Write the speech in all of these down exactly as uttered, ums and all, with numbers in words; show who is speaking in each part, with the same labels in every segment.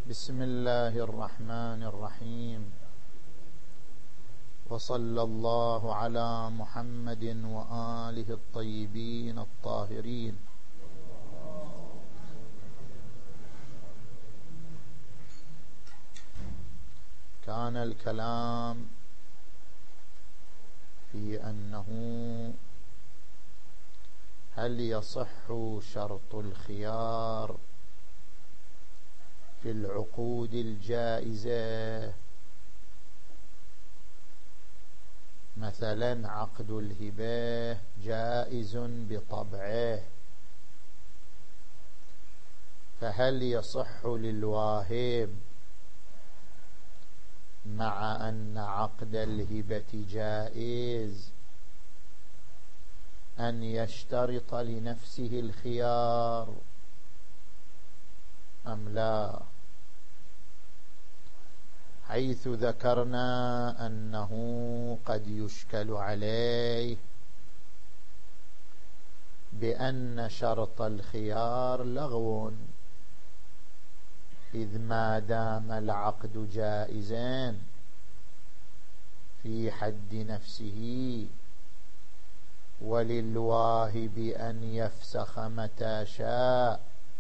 Speaker 1: بسم الله الرحمن الرحيم، وصلى الله على محمد وآله الطيبين الطاهرين. كان الكلام في أنه هل يصح شرط الخيار في العقود الجائزة، مثلا عقد الهبة جائز بطبعه، فهل يصح للواهب مع أن عقد الهبة جائز أن يشترط لنفسه الخيار أم لا؟ حيث ذكرنا أنه قد يشكل عليه بأن شرط الخيار لغو، إذ ما دام العقد جائزا في حد نفسه، وللواهب أن يفسخ متى شاء،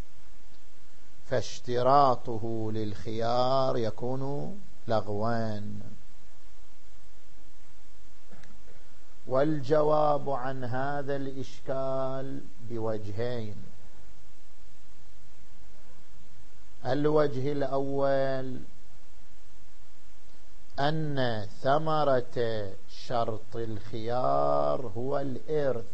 Speaker 1: فاشتراطه للخيار يكون لغوان. والجواب عن هذا الإشكال بوجهين. الوجه الأول أن ثمرة شرط الخيار هو الإرث،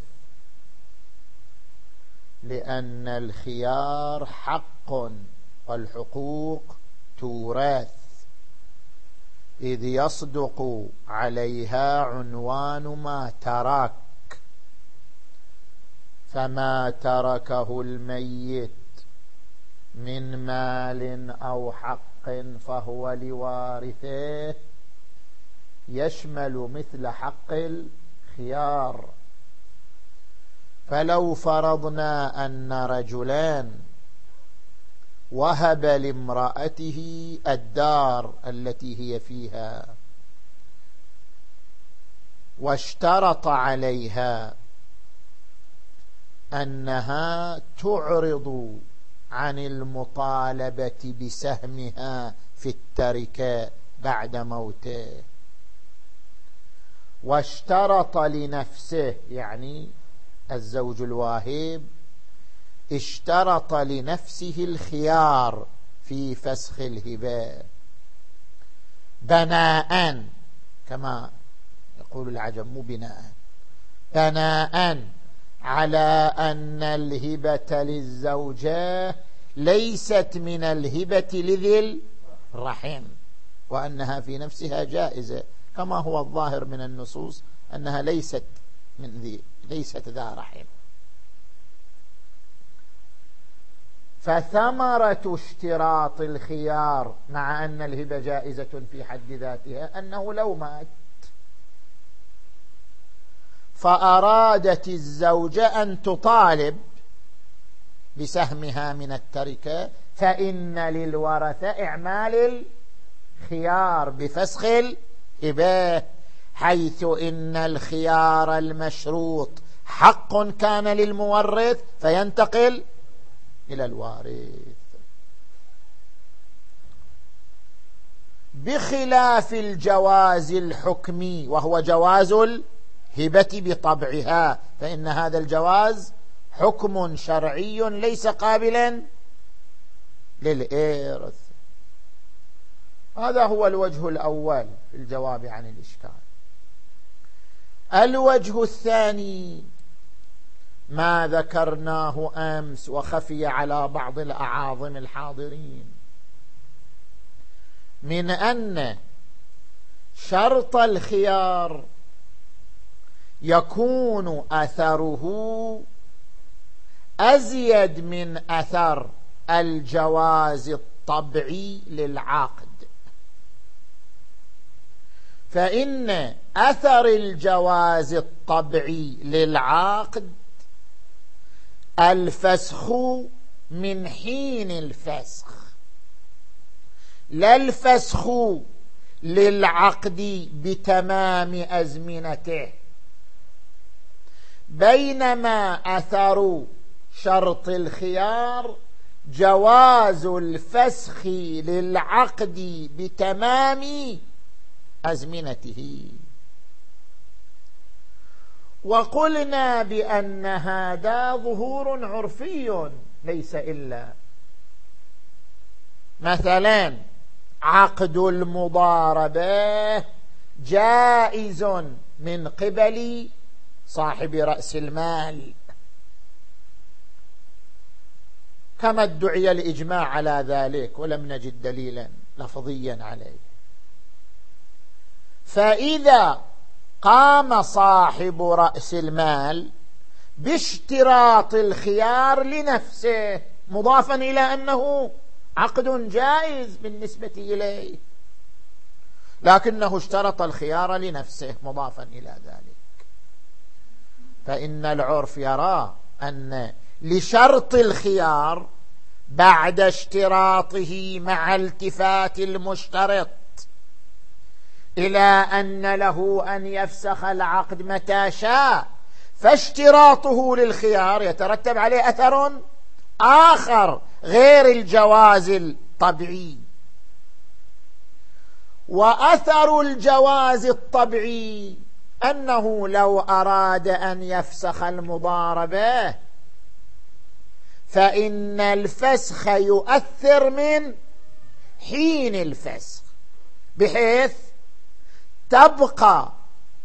Speaker 1: لأن الخيار حق والحقوق تورث، إذ يصدق عليها عنوان ما ترك، فما تركه الميت من مال أو حق فهو لوارثه يشمل مثل حق الخيار. فلو فرضنا أن رجلان وهب لامرأته الدار التي هي فيها واشترط عليها أنها تعرض عن المطالبة بسهمها في التركة بعد موته، واشترط لنفسه، يعني الزوج الواهب اشترط لنفسه الخيار في فسخ الهبة بناء، كما يقول العجم، مو بناء، بناء على أن الهبة للزوجة ليست من الهبة لذي الرحم، وأنها في نفسها جائزة، كما هو الظاهر من النصوص أنها ليست من ذي ليست ذا رحم. فثمرة اشتراط الخيار مع أن الهبة جائزة في حد ذاتها أنه لو مات فأرادت الزوجة أن تطالب بسهمها من التركة، فإن للورثة إعمال الخيار بفسخ الهبة، حيث إن الخيار المشروط حق كان للمورث فينتقل إلى الوارث، بخلاف الجواز الحكمي وهو جواز الهبة بطبعها، فإن هذا الجواز حكم شرعي ليس قابلا للإرث. هذا هو الوجه الأول في الجواب عن الإشكال. الوجه الثاني ما ذكرناه أمس وخفي على بعض الأعاظم الحاضرين، من أن شرط الخيار يكون أثره أزيد من أثر الجواز الطبعي للعقد، فإن أثر الجواز الطبعي للعقد الفسخ من حين الفسخ، لا الفسخ للعقد بتمام أزمنته، بينما أثر شرط الخيار جواز الفسخ للعقد بتمام أزمنته. وقلنا بأن هذا ظهور عرفي ليس إلا مثلا عقد المضاربة جائز من قبل صاحب رأس المال، كما ادعي الإجماع على ذلك ولم نجد دليلا لفظيا عليه. فإذا قام صاحب رأس المال باشتراط الخيار لنفسه مضافا إلى أنه عقد جائز بالنسبة إليه، لكنه اشترط الخيار لنفسه مضافا إلى ذلك، فإن العرف يرى أن لشرط الخيار بعد اشتراطه مع التفات المشترط إلى أن له أن يفسخ العقد متى شاء، فاشتراطه للخيار يترتب عليه أثر آخر غير الجواز الطبيعي. وأثر الجواز الطبيعي أنه لو أراد أن يفسخ المضاربة فإن الفسخ يؤثر من حين الفسخ، بحيث تبقى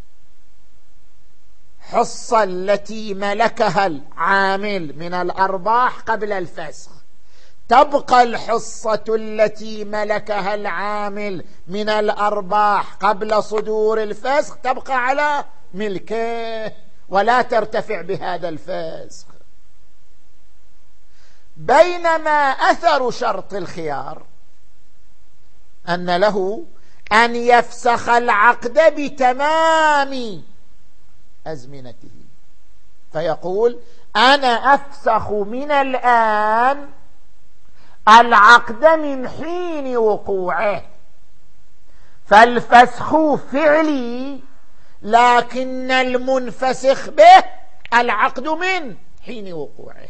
Speaker 1: حصة التي ملكها العامل من الأرباح قبل الفسخ، تبقى الحصة التي ملكها العامل من الأرباح قبل صدور الفسخ تبقى على ملكه ولا ترتفع بهذا الفسخ. بينما أثر شرط الخيار أن له أن يفسخ العقد بتمام أزمنته، فيقول أنا أفسخ من الآن العقد من حين وقوعه، فالفسخ فعلي لكن المنفسخ به العقد من حين وقوعه.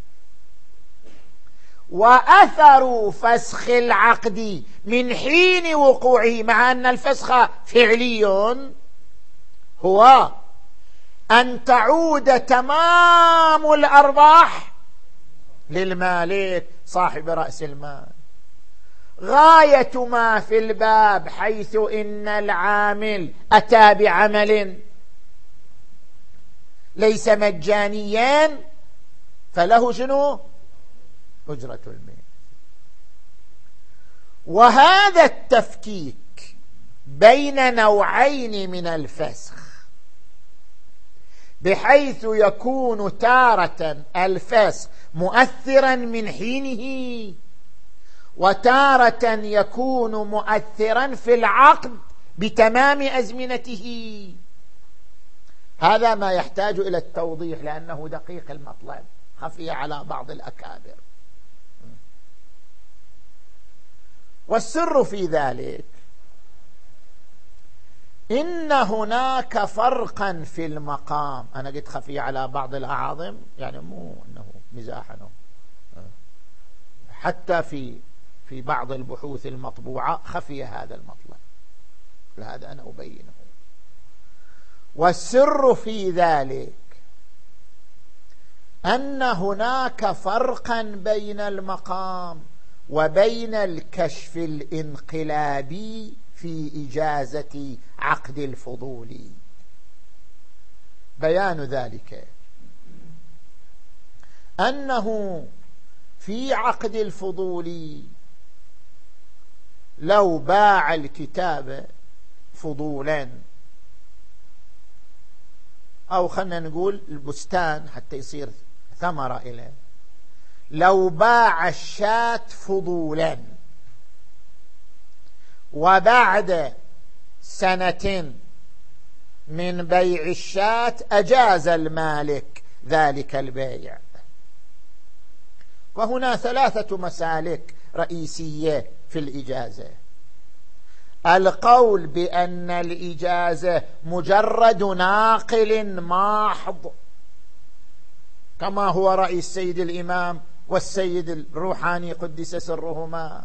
Speaker 1: وأثر فسخ العقد من حين وقوعه مع أن الفسخ فعلي هو أن تعود تمام الأرباح للمالك صاحب رأس المال. غاية ما في الباب حيث إن العامل أتى بعمل ليس مجانيا فله شنو؟ أجرة المال. وهذا التفكيك بين نوعين من الفسخ بحيث يكون تارة الفسخ مؤثرا من حينه وتارة يكون مؤثرا في العقد بتمام أزمنته، هذا ما يحتاج إلى التوضيح لأنه دقيق المطلب خفي على بعض الأكابر. والسر في ذلك إن هناك فرقا في المقام. أنا قلت خفي على بعض الأعاظم، يعني مو أنه مزاحا، حتى في في بعض البحوث المطبوعة خفي هذا المطلب، لهذا أنا أبينه. والسر في ذلك أن هناك فرقا بين المقام وبين الكشف الانقلابي في إجازة عقد الفضول. بيان ذلك أنه في عقد الفضول لو باع الكتاب فضولا، أو خلنا نقول البستان حتى يصير ثمرة إليه، لو باع الشاة فضولا وبعد سنة من بيع الشاة أجاز المالك ذلك البيع، وهنا ثلاثة مسالك رئيسية في الإجازة. القول بأن الإجازة مجرد ناقل محض كما هو رأي السيد الإمام والسيد الروحاني قدس سرهما،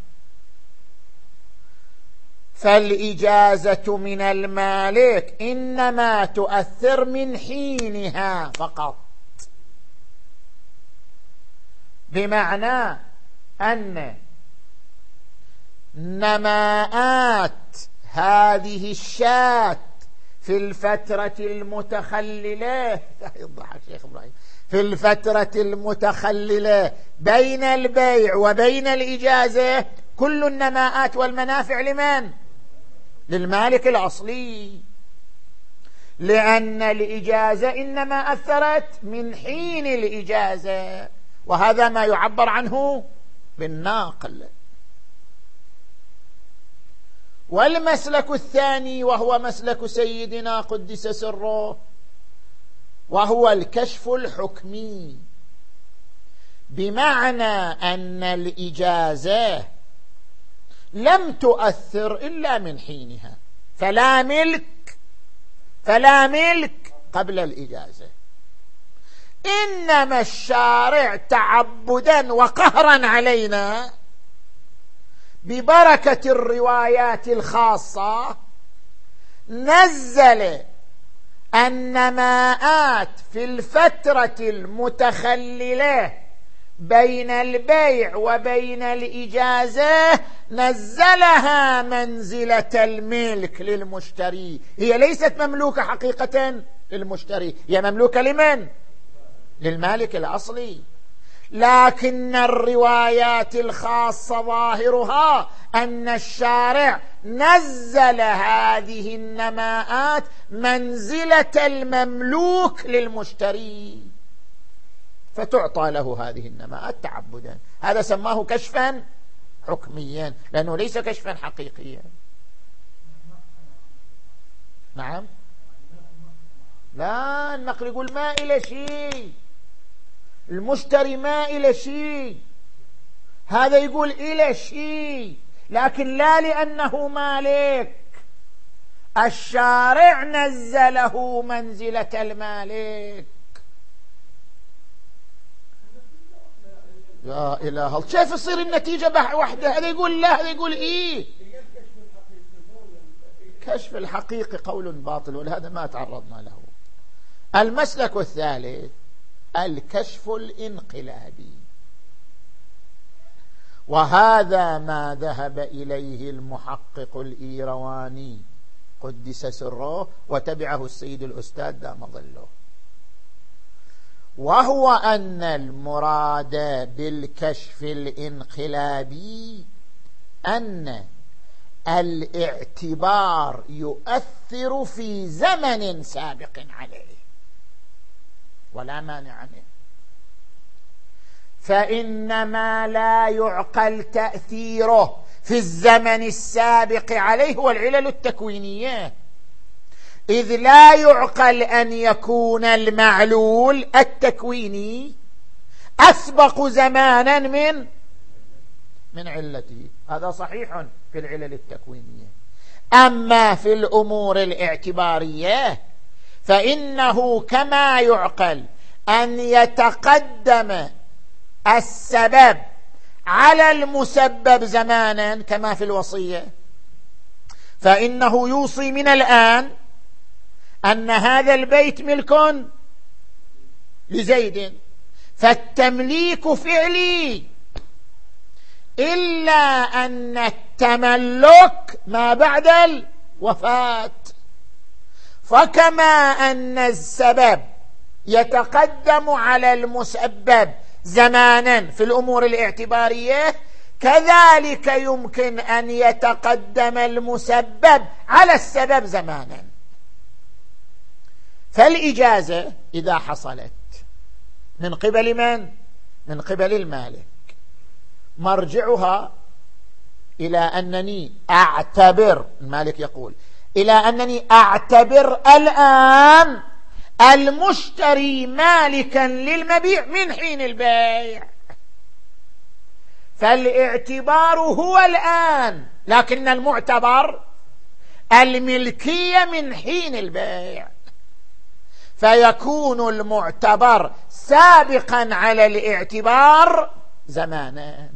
Speaker 1: فالإجازة من المالك إنما تؤثر من حينها فقط، بمعنى أن نماءات هذه الشاة في الفترة المتخللة يضحك شيخ إبراهيم في الفترة المتخللة بين البيع وبين الإجازة، كل النماءات والمنافع لمن؟ للمالك الأصلي، لأن الإجازة إنما أثرت من حين الإجازة، وهذا ما يعبر عنه بالناقل. والمسلك الثاني وهو مسلك سيدنا قدس سره، وهو الكشف الحكمي، بمعنى أن الإجازة لم تؤثر إلا من حينها، فلا ملك فلا ملك قبل الإجازة، إنما الشارع تعبدا وقهرا علينا ببركة الروايات الخاصة نزل النماءات في الفترة المتخللة بين البيع وبين الإجازة، نزلها منزلة الملك للمشتري، هي ليست مملوكة حقيقة للمشتري، هي مملوكة لمن؟ للمالك الأصلي، لكن الروايات الخاصة ظاهرها أن الشارع نزل هذه النماءات منزلة المملوك للمشتري، فتعطى له هذه النماءات تعبدا. هذا سماه كشفا حكميا لأنه ليس كشفا حقيقيا. نعم، لا، النقل يقول ما إلى شيء، المشتري ما إلى شيء، هذا يقول إلى شيء، لكن لا لأنه مالك، الشارع نزله منزلة المالك. يا إله الله، كيف يصير النتيجة واحدة؟ هذا يقول لا، هذا يقول إيه. كشف الحقيقي قول باطل، ولهذا ما تعرضنا له. المسلك الثالث الكشف الانقلابي، وهذا ما ذهب إليه المحقق الإيرواني قدس سره وتبعه السيد الأستاذ دام ظله، وهو أن المراد بالكشف الانقلابي أن الاعتبار يؤثر في زمن سابق عليه ولا مانع منه، فإنما لا يعقل تأثيره في الزمن السابق عليه هو العلل التكوينية، إذ لا يعقل أن يكون المعلول التكويني أسبق زمانا من من علته، هذا صحيح في العلل التكوينية. أما في الأمور الاعتبارية فإنه كما يعقل أن يتقدم السبب على المسبب زمانا كما في الوصية، فإنه يوصي من الآن أن هذا البيت ملك لزيد، فالتمليك فعلي، إلا أن التملك ما بعد الوفاة، فكما أن السبب يتقدم على المسبب زمانا في الأمور الاعتبارية، كذلك يمكن أن يتقدم المسبب على السبب زمانا. فالإجازة إذا حصلت من قبل من؟ من قبل المالك، مرجعها إلى أنني أعتبر، المالك يقول إلى أنني أعتبر الآن المشتري مالكا للمبيع من حين البيع، فالاعتبار هو الآن، لكن المعتبر الملكية من حين البيع، فيكون المعتبر سابقا على الاعتبار زمانا.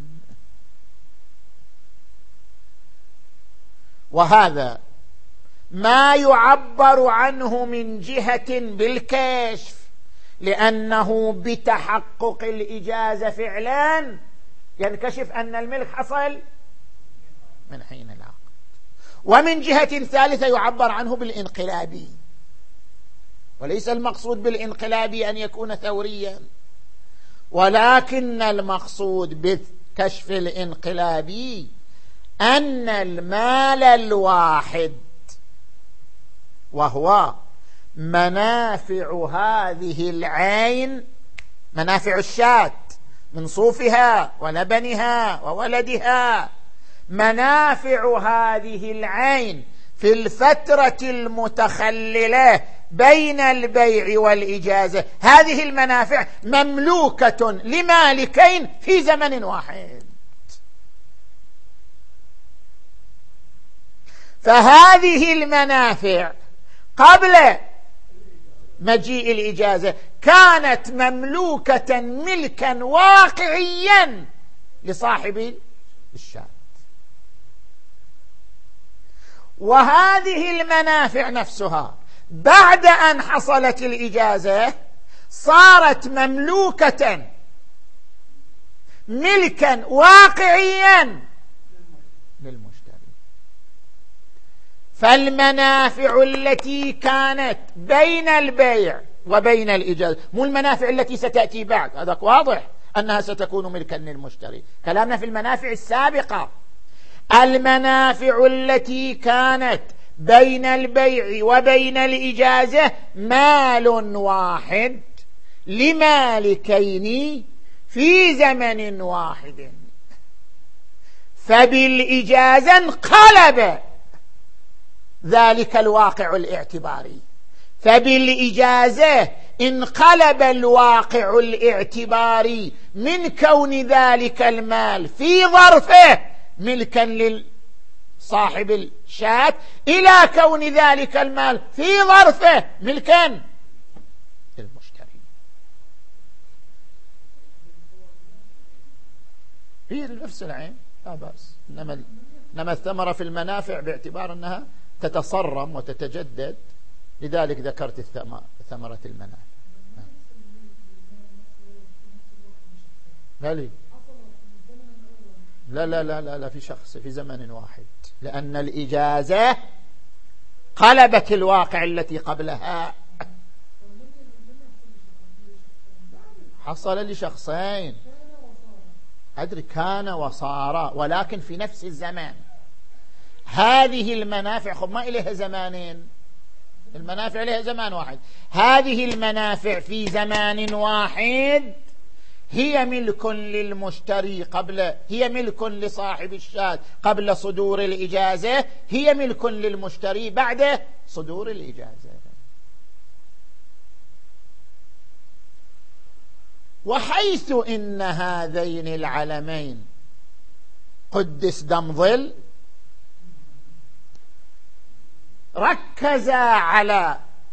Speaker 1: وهذا ما يعبر عنه من جهة بالكشف، لأنه بتحقق الإجازة فعلا ينكشف أن الملك حصل من حين العقد. ومن جهة ثالثة يعبر عنه بالانقلابي، وليس المقصود بالانقلابي أن يكون ثوريا، ولكن المقصود بالكشف الانقلابي أن المال الواحد وهو منافع هذه العين، منافع الشاة من صوفها ولبنها وولدها، منافع هذه العين في الفترة المتخللة بين البيع والإجازة، هذه المنافع مملوكة لمالكين في زمن واحد. فهذه المنافع قبل مجيء الإجازة كانت مملوكة ملكا واقعيا لصاحب الشاة، وهذه المنافع نفسها بعد أن حصلت الإجازة صارت مملوكة ملكا واقعيا للمشتري. فالمنافع التي كانت بين البيع وبين الإجازة، مو المنافع التي ستأتي بعد، هذا واضح أنها ستكون ملكا للمشتري، كلامنا في المنافع السابقة. المنافع التي كانت بين البيع وبين الإجازة مال واحد لمالكين في زمن واحد، فبالإجازة انقلب ذلك الواقع الاعتباري، فبالإجازة انقلب الواقع الاعتباري من كون ذلك المال في ظرفه ملكا لصاحب الشاة إلى كون ذلك المال في ظرفه ملكا للمشتري. هي نفس العين لا بأس، إنما إنما الثمرة في المنافع باعتبار أنها تتصرم وتتجدد، لذلك ذكرت ثمرة المنافع. لا لا لا لا لا, لا في شخص في زمن واحد، لأن الإجازة قلبت الواقع التي قبلها. حصل لشخصين أدري كان وصار، ولكن في نفس الزمان. هذه المنافع خب ما إليها زمانين، المنافع لها زمان واحد، هذه المنافع في زمان واحد هي ملك للمشتري قبل، هي ملك لصاحب الشاة قبل صدور الإجازة، هي ملك للمشتري بعد صدور الإجازة. وحيث إن هذين العلمين قدس دمظل ركزا على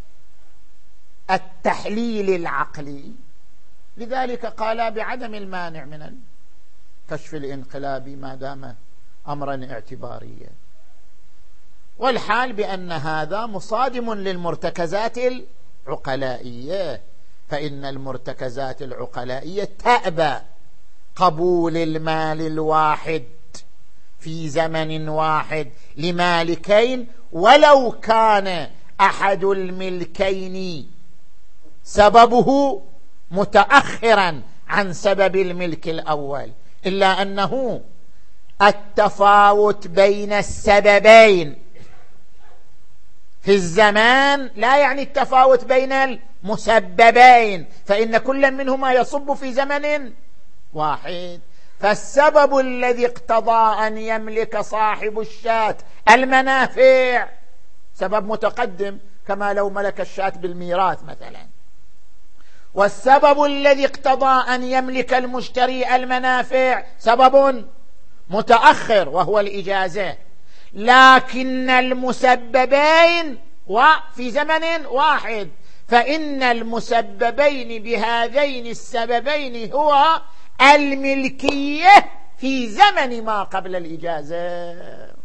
Speaker 1: التحليل العقلي، لذلك قال بعدم المانع من كشف الانقلاب ما دام أمرا اعتباريا. والحال بأن هذا مصادم للمرتكزات العقلائية، فإن المرتكزات العقلائية تأبى قبول المال الواحد في زمن واحد لمالكين، ولو كان أحد الملكين سببه متأخرا عن سبب الملك الأول، إلا أنه التفاوت بين السببين في الزمان لا يعني التفاوت بين المسببين، فإن كل منهما يصب في زمن واحد. فالسبب الذي اقتضى أن يملك صاحب الشاة المنافع سبب متقدم، كما لو ملك الشاة بالميراث مثلا، والسبب الذي اقتضى أن يملك المشتري المنافع سبب متأخر وهو الإجازة، لكن المسببين وفي زمن واحد، فإن المسببين بهذين السببين هو الملكية في زمن ما قبل الإجازة.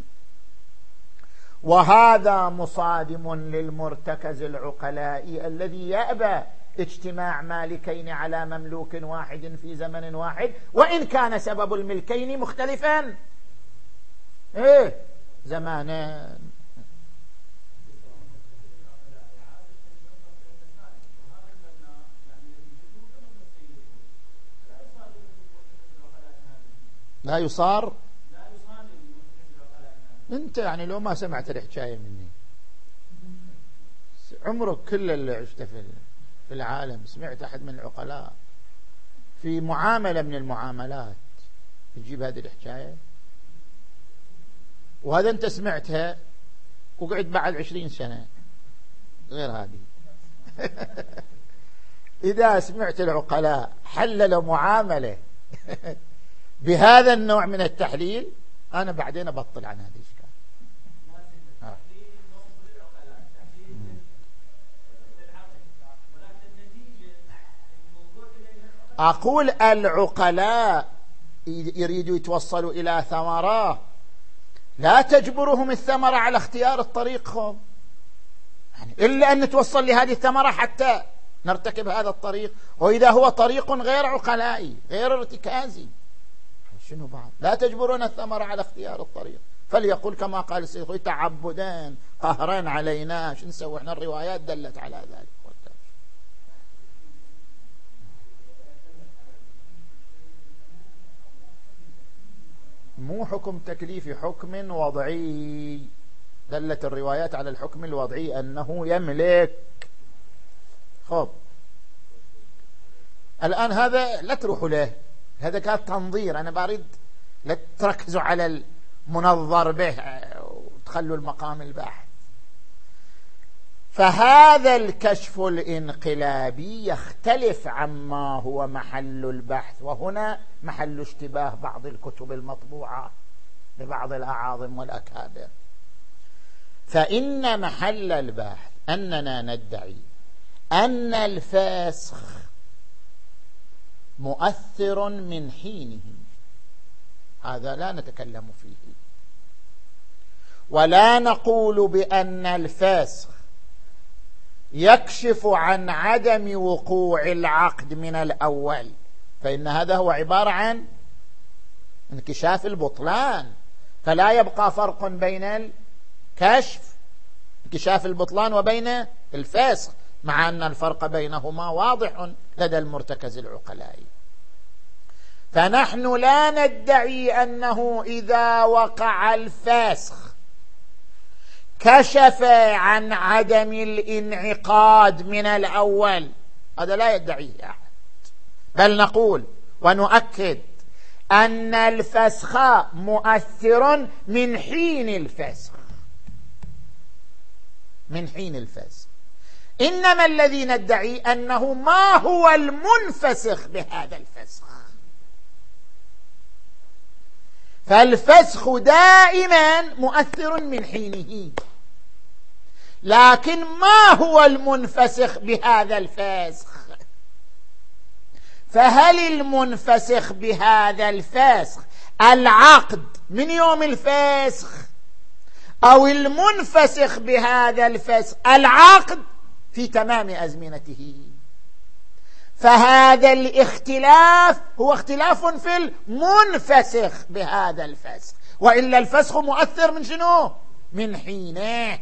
Speaker 1: وهذا مصادم للمرتكز العقلائي الذي يأبى اجتماع مالكين على مملوك واحد في زمن واحد، وإن كان سبب الملكين مختلفا إيه زمانا. لا يصار انت يعني لو ما سمعت الحكايه مني عمرك كل اللي عشت في العالم سمعت احد من العقلاء في معامله من المعاملات تجيب هذه الحكايه؟ وهذا انت سمعتها وقعد بعد عشرين سنه غير هذه. اذا سمعت العقلاء حللوا معامله بهذا النوع من التحليل انا بعدين ابطل عن هذه الاشكال. أقول العقلاء يريدوا يتوصلوا إلى ثمرة لا تجبرهم الثمرة على اختيار الطريق، يعني إلا أن نتوصل لهذه الثمرة حتى نرتكب هذا الطريق، وإذا هو طريق غير عقلائي غير ارتكازي شنو بعد؟ لا تجبرون الثمرة على اختيار الطريق، فليقول كما قال السيد خوي تعبدين قهرا علينا، شو نسوي احنا؟ الروايات دلت على ذلك. مو حكم تكليفي، حكم وضعي، دلت الروايات على الحكم الوضعي أنه يملك. خب الآن هذا لا تروحوا له، هذا كان تنظير، أنا بريد لا تركزوا على المنظر به وتخلوا المقام الباحث. فهذا الكشف الانقلابي يختلف عما هو محل البحث، وهنا محل اشتباه بعض الكتب المطبوعة لبعض الأعاظم والأكابر. فإن محل البحث أننا ندعي أن الفاسخ مؤثر من حينه، هذا لا نتكلم فيه، ولا نقول بأن الفاسخ يكشف عن عدم وقوع العقد من الأول، فإن هذا هو عبارة عن انكشاف البطلان، فلا يبقى فرق بين الكشف انكشاف البطلان وبين الفاسخ، مع أن الفرق بينهما واضح لدى المرتكز العقلائي. فنحن لا ندعي أنه إذا وقع الفاسخ كشف عن عدم الانعقاد من الأول، هذا لا يدعيه أحد، بل نقول ونؤكد أن الفسخ مؤثر من حين الفسخ، من حين الفسخ. إنما الذي ندعي أنه ما هو المنفسخ بهذا الفسخ، فالفسخ دائما مؤثر من حينه، لكن ما هو المنفسخ بهذا الفسخ؟ فهل المنفسخ بهذا الفسخ العقد من يوم الفسخ، أو المنفسخ بهذا الفسخ العقد في تمام أزمنته؟ فهذا الاختلاف هو اختلاف في المنفسخ بهذا الفسخ، وإلا الفسخ مؤثر من شنو؟ من حينه.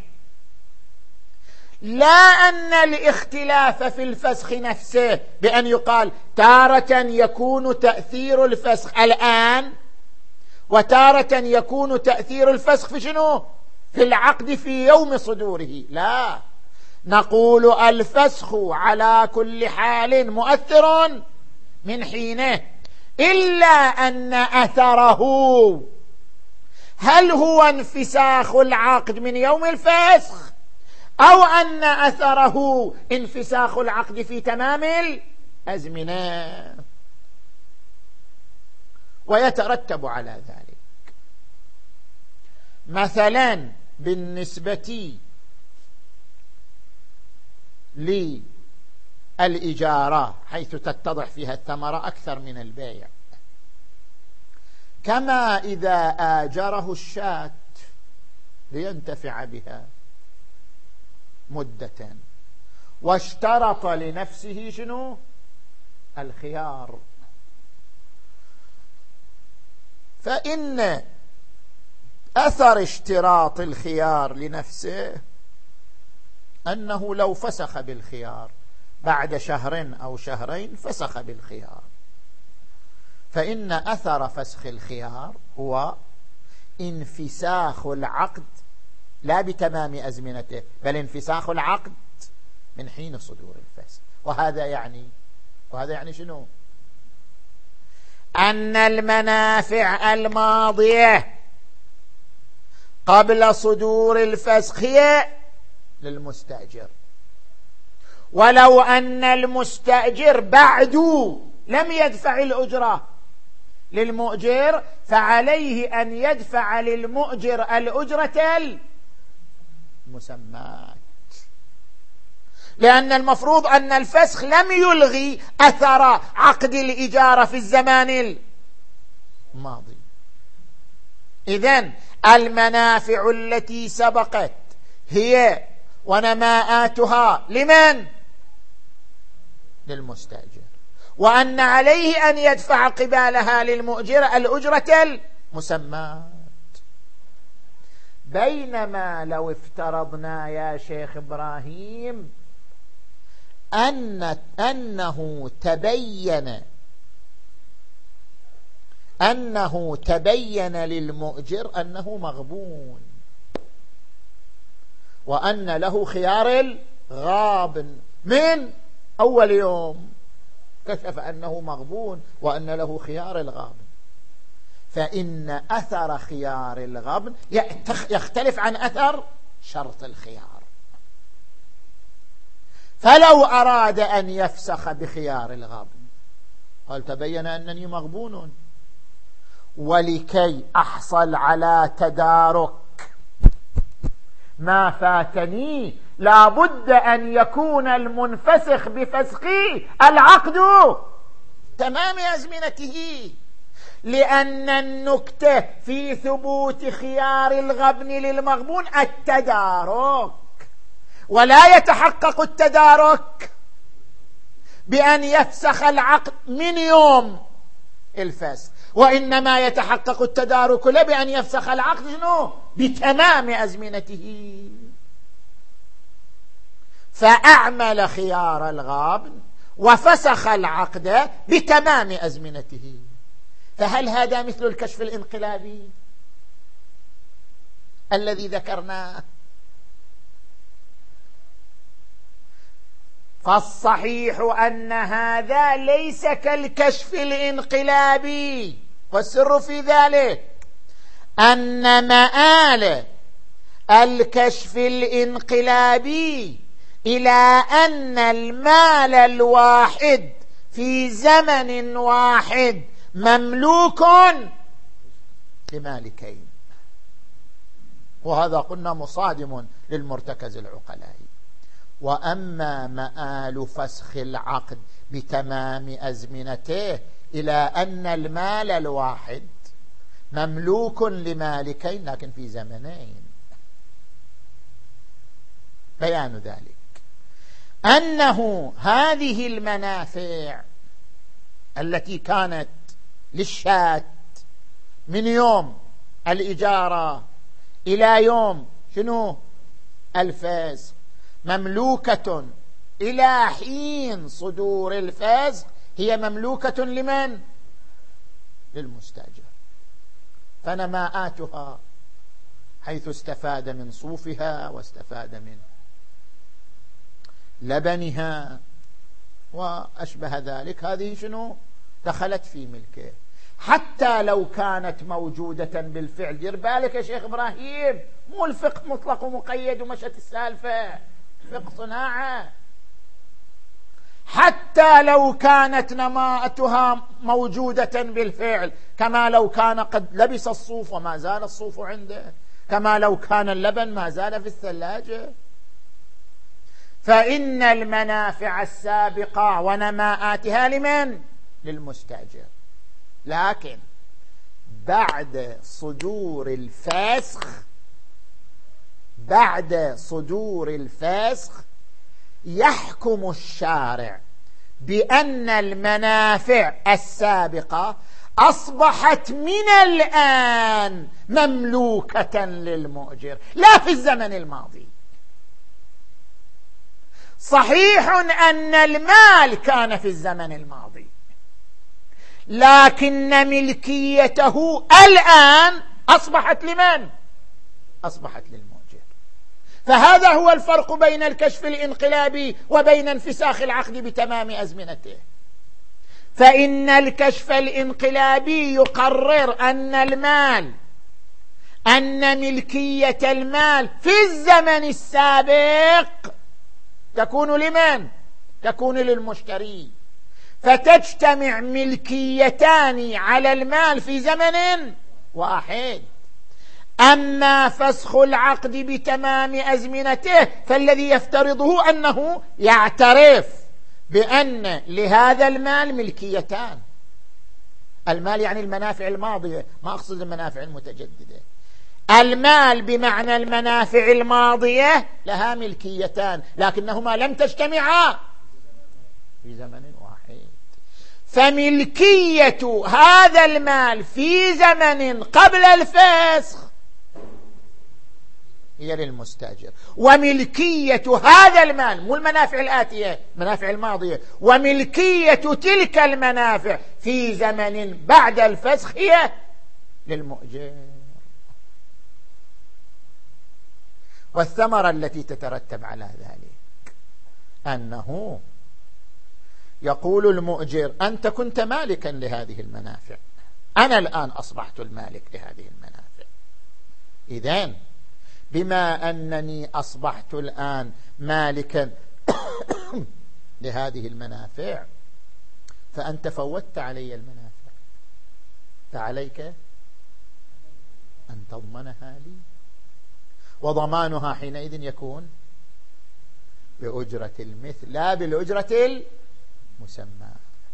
Speaker 1: لا أن الاختلاف في الفسخ نفسه بأن يقال تارة يكون تأثير الفسخ الآن وتارة يكون تأثير الفسخ في شنو؟ في العقد في يوم صدوره، لا، نقول الفسخ على كل حال مؤثر من حينه، إلا أن أثره هل هو انفساخ العقد من يوم الفسخ، أو أن أثره انفساخ العقد في تمام أزمنة، ويترتب على ذلك مثلا بالنسبة للإجارة حيث تتضح فيها الثمرة أكثر من البيع، كما إذا آجره الشاة لينتفع بها مدة واشترط لنفسه شنو؟ الخيار، فإن أثر اشتراط الخيار لنفسه أنه لو فسخ بالخيار بعد شهر أو شهرين فسخ بالخيار، فإن أثر فسخ الخيار هو انفساخ العقد لا بتمام أزمنته، بل انفساخ العقد من حين صدور الفسخ. وهذا يعني وهذا يعني شنو؟ أن المنافع الماضية قبل صدور الفسخ هي للمستأجر، ولو أن المستأجر بعد لم يدفع الأجرة للمؤجر فعليه أن يدفع للمؤجر الأجرة المسماة، لأن المفروض أن الفسخ لم يلغي أثر عقد الإجارة في الزمان الماضي. إذن المنافع التي سبقت هي ونماءاتها لمن؟ للمستأجر، وأن عليه أن يدفع قبالها للمؤجر الأجرة المسماة. بينما لو افترضنا يا شيخ إبراهيم أن أنه تبين أنه تبين للمؤجر أنه مغبون وأن له خيار الغابن من أول يوم، كشف أنه مغبون وأن له خيار الغابن، فإن أثر خيار الغبن يختلف عن أثر شرط الخيار. فلو أراد أن يفسخ بخيار الغبن قال تبين أنني مغبون، ولكي أحصل على تدارك ما فاتني لابد أن يكون المنفسخ بفسخي العقد تمام أزمنته، لأن النكتة في ثبوت خيار الغبن للمغبون التدارك، ولا يتحقق التدارك بأن يفسخ العقد من يوم الفسخ، وإنما يتحقق التدارك له بأن يفسخ العقد شنو؟ بتمام أزمنته. فأعمل خيار الغابن وفسخ العقد بتمام أزمنته. فهل هذا مثل الكشف الانقلابي الذي ذكرناه؟ فالصحيح أن هذا ليس كالكشف الانقلابي، والسر في ذلك أن مآل الكشف الانقلابي إلى أن المال الواحد في زمن واحد مملوك لمالكين، وهذا قلنا مصادم للمرتكز العقلائي. وأما مآل فسخ العقد بتمام أزمنته إلى أن المال الواحد مملوك لمالكين لكن في زمنين. بيان ذلك أنه هذه المنافع التي كانت للشاة من يوم الإجارة إلى يوم شنو الفسخ مملوكة إلى حين صدور الفسخ، هي مملوكة لمن؟ للمستأجر. فنماءاتها حيث استفاد من صوفها واستفاد من لبنها وأشبه ذلك، هذه شنو دخلت في ملكه، حتى لو كانت موجودة بالفعل. دير بالك يا شيخ إبراهيم، مو الفقه مطلق ومقيد ومشت السالفة، فقه صناعة. حتى لو كانت نماءتها موجودة بالفعل، كما لو كان قد لبس الصوف وما زال الصوف عنده، كما لو كان اللبن ما زال في الثلاجة. فإن المنافع السابقة ونماءاتها لمن؟ للمستأجر. لكن بعد صدور الفسخ بعد صدور الفسخ يحكم الشارع بأن المنافع السابقة أصبحت من الآن مملوكة للمؤجر، لا في الزمن الماضي. صحيح أن المال كان في الزمن الماضي، لكن ملكيته الآن أصبحت لمن؟ أصبحت للمؤجر. فهذا هو الفرق بين الكشف الانقلابي وبين انفساخ العقد بتمام أزمنته. فإن الكشف الانقلابي يقرر أن المال أن ملكية المال في الزمن السابق تكون لمن؟ تكون للمشتري، فتجتمع ملكيتان على المال في زمن واحد. أما فسخ العقد بتمام أزمنته فالذي يفترضه أنه يعترف بأن لهذا المال ملكيتان. المال يعني المنافع الماضية، ما أقصد المنافع المتجددة. المال بمعنى المنافع الماضية لها ملكيتان، لكنهما لم تجتمعا في زمن واحد. فملكية هذا المال في زمن قبل الفسخ هي للمستأجر، وملكية هذا المال، مو المنافع الآتية، المنافع الماضية، وملكية تلك المنافع في زمن بعد الفسخ هي للمؤجر. والثمرة التي تترتب على ذلك أنه يقول المؤجر: أنت كنت مالكا لهذه المنافع، أنا الآن أصبحت المالك لهذه المنافع، إذن بما أنني أصبحت الآن مالكا لهذه المنافع فأنت فوتت علي المنافع، فعليك أن تضمنها لي، وضمانها حينئذ يكون بأجرة المثل لا بالأجرة المسمى.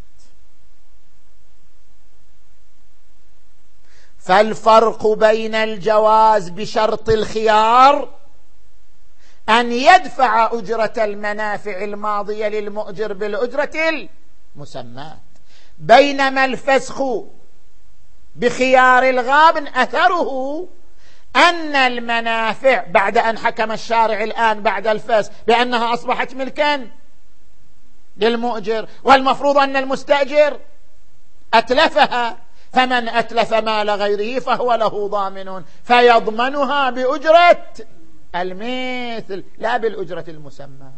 Speaker 1: فالفرق بين الجواز بشرط الخيار أن يدفع أجرة المنافع الماضية للمؤجر بالأجرة المسمى، بينما الفسخ بخيار الغابن أثره أن المنافع بعد أن حكم الشارع الآن بعد الفسخ بأنها أصبحت ملكا للمؤجر، والمفروض أن المستأجر أتلفها، فمن أتلف مال غيره فهو له ضامن فيضمنها بأجرة المثل لا بالأجرة المسمى.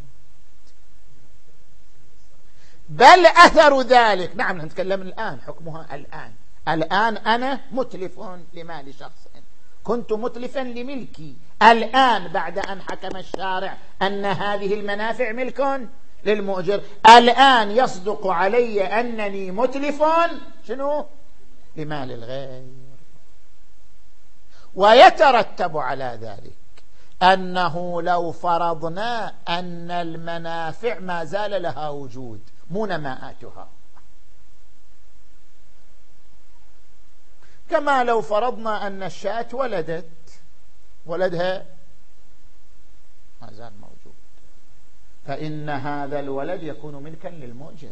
Speaker 1: بل أثر ذلك، نعم نتكلم الآن حكمها الآن، الآن أنا متلف لمال شخص، كنت متلفا لملكي، الآن بعد أن حكم الشارع أن هذه المنافع ملك للمؤجر، الآن يصدق علي أنني متلف شنو؟ لمال الغير. ويترتب على ذلك أنه لو فرضنا أن المنافع ما زال لها وجود مو نماءاتها، كما لو فرضنا أن الشاة ولدت، ولدها ما زال موجود، فإن هذا الولد يكون ملكا للمؤجر.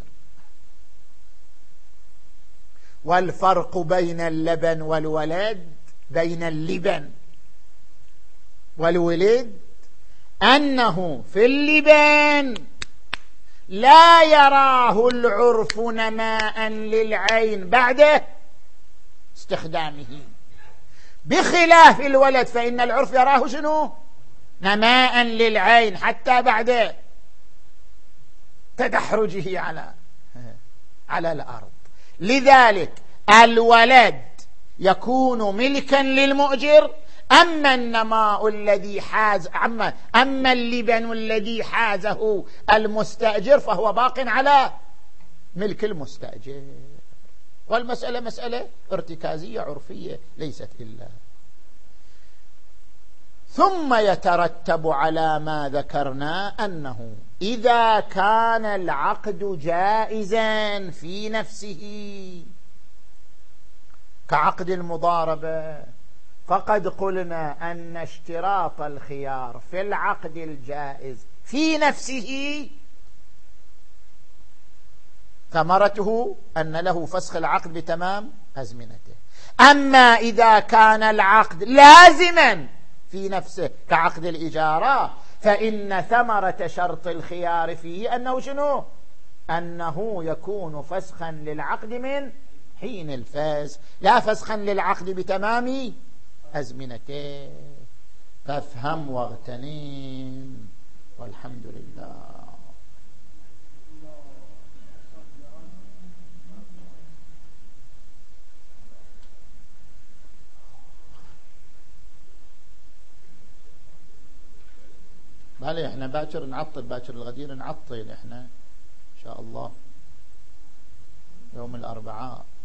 Speaker 1: والفرق بين اللبن والولد، بين اللبن والولد، أنه في اللبن لا يراه العرف نماء للعين بعد استخدامه، بخلاف الولد فإن العرف يراه شنو؟ نماء للعين حتى بعد تدحرجه على على الأرض. لذلك الولد يكون ملكا للمؤجر أما النماء الذي حاز أما, أما اللبن الذي حازه المستأجر فهو باق على ملك المستأجر. والمسألة مسألة ارتكازية عرفية ليست إلا. ثم يترتب على ما ذكرنا أنه إذا كان العقد جائزا في نفسه كعقد المضاربة، فقد قلنا أن اشتراط الخيار في العقد الجائز في نفسه ثمرته أن له فسخ العقد بتمام أزمنته. أما إذا كان العقد لازما في نفسه كعقد الإجارة فإن ثمرة شرط الخيار فيه أنه شنو؟ أنه يكون فسخا للعقد من حين الفسخ، لا فسخا للعقد بتمام أزمنته. فافهم واغتنم والحمد لله. بله احنا باكر نعطل، باكر الغدير نعطل احنا ان شاء الله يوم الاربعاء.